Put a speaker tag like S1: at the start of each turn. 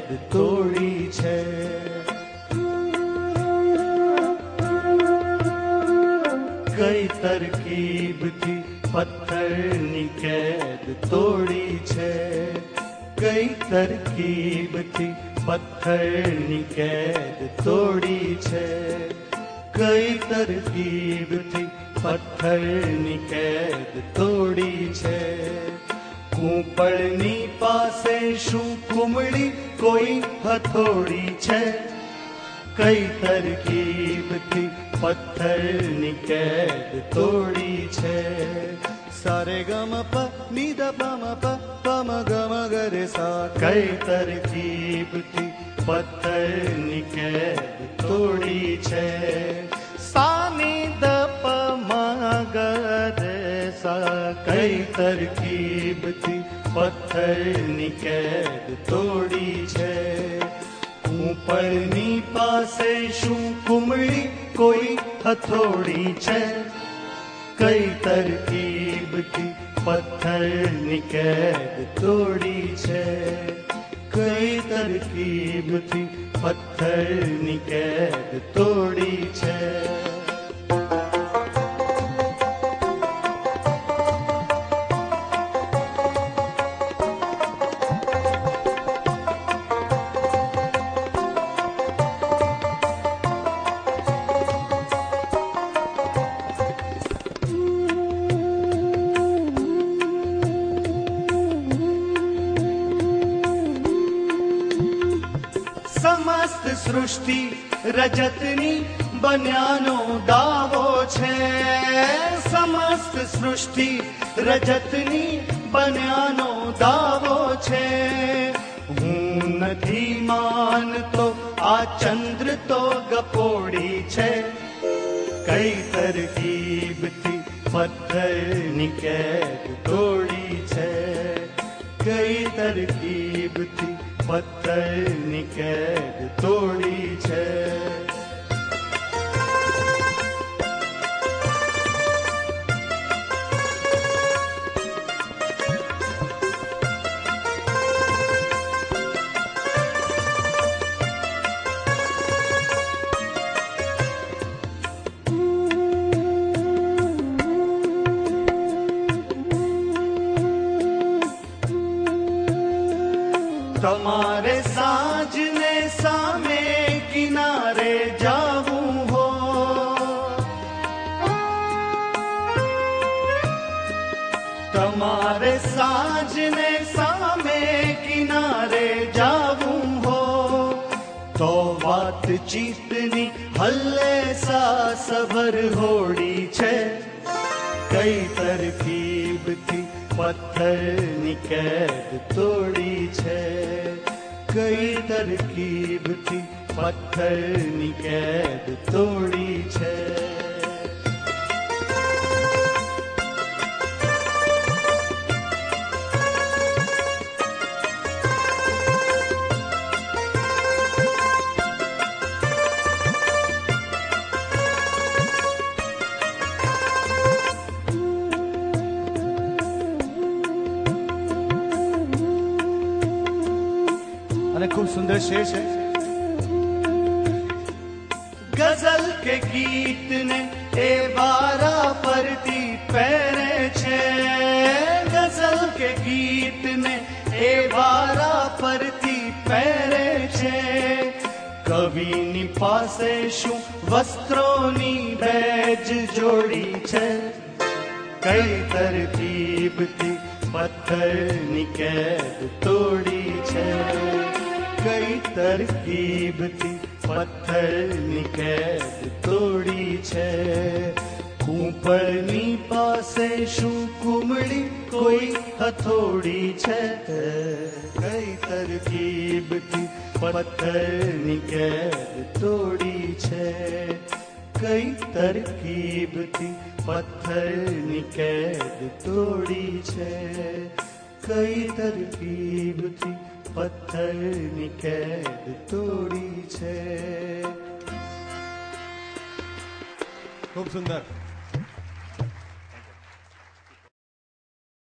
S1: તોડી છે. કઈ તરકીબથી પથ્થરની કેદ તોડી છે. કઈ તરકીબથી પથ્થરની કેદ તોડી છે. કઈ તરકીબથી પથ્થરની કેદ તોડી છે. કૂંપળની પાસે શું કુમળી કોઈ હથોડી છે. કઈ તરકીબથી પથ્થરની કેદ તોડી છે. સારે ગમ પ નિદ પમ પ પમ ગમ ગરે સા. કઈ તરકીબથી પથ્થરની કેદ તોડી છે. સાની દ પ મ ગરે સા. કઈ તરકીબથી પથ્થરની કેદ તોડી છે. કૂંપળની પાસે શું કુમળી કોઈ હથોડી છે. કઈ તરકીબથી પથ્થરની કેદ તોડી છે. કઈ તરકીબથી પથ્થરની કેદ તોડી છે. સમસ્ત સૃષ્ટિ રજતની બન્યાનો દાવો છે. સમસ્ત સૃષ્ટિ રજતની બન્યાનો દાવો છે. હું નથી માનતો આ ચંદ્ર તો ગપોડી છે. કઈ તરકીબથી પથ્થરની કેદ તોડી છે. કઈ તરકીબથી પથ્થરની કેદ તોડી છે. તમારે સાંજને સામે કિનારે જાવું હો. તમારે સાંજને સામે કિનારે જાવું હો. તો વાતચીતની હલ્લે સા સભર હોડી છે. કઈ તરકીબથી પથ્થરની કેદ તોડી છે. કઈ તરકીબથી પથ્થરની કેદ તોડી છે. અને ખૂબ સુંદર શેર છે. ગઝલ કે ગીતને એ વારા પરથી પહેરે છે. ગઝલ કે ગીતને એ વારા પરથી પહેરે છે. કવિની પાસે શું વસ્ત્રોની બેજ જોડી છે. કઈ તરકીબથી પથ્થરની કેદ તોડી છે. કઈ તરકીબથી પથ્થરની કેદ તોડી છે. કૂંપળની પાસે શું કુમળી કોઈ હથોડી છે. કઈ તરકીબથી પથ્થરની કેદ તોડી છે. કઈ તરકીબથી પથ્થરની કેદ તોડી છે. કઈ તરકીબથી પથ્થરની કેદ તોડી છે.
S2: ખૂબ સુંદર.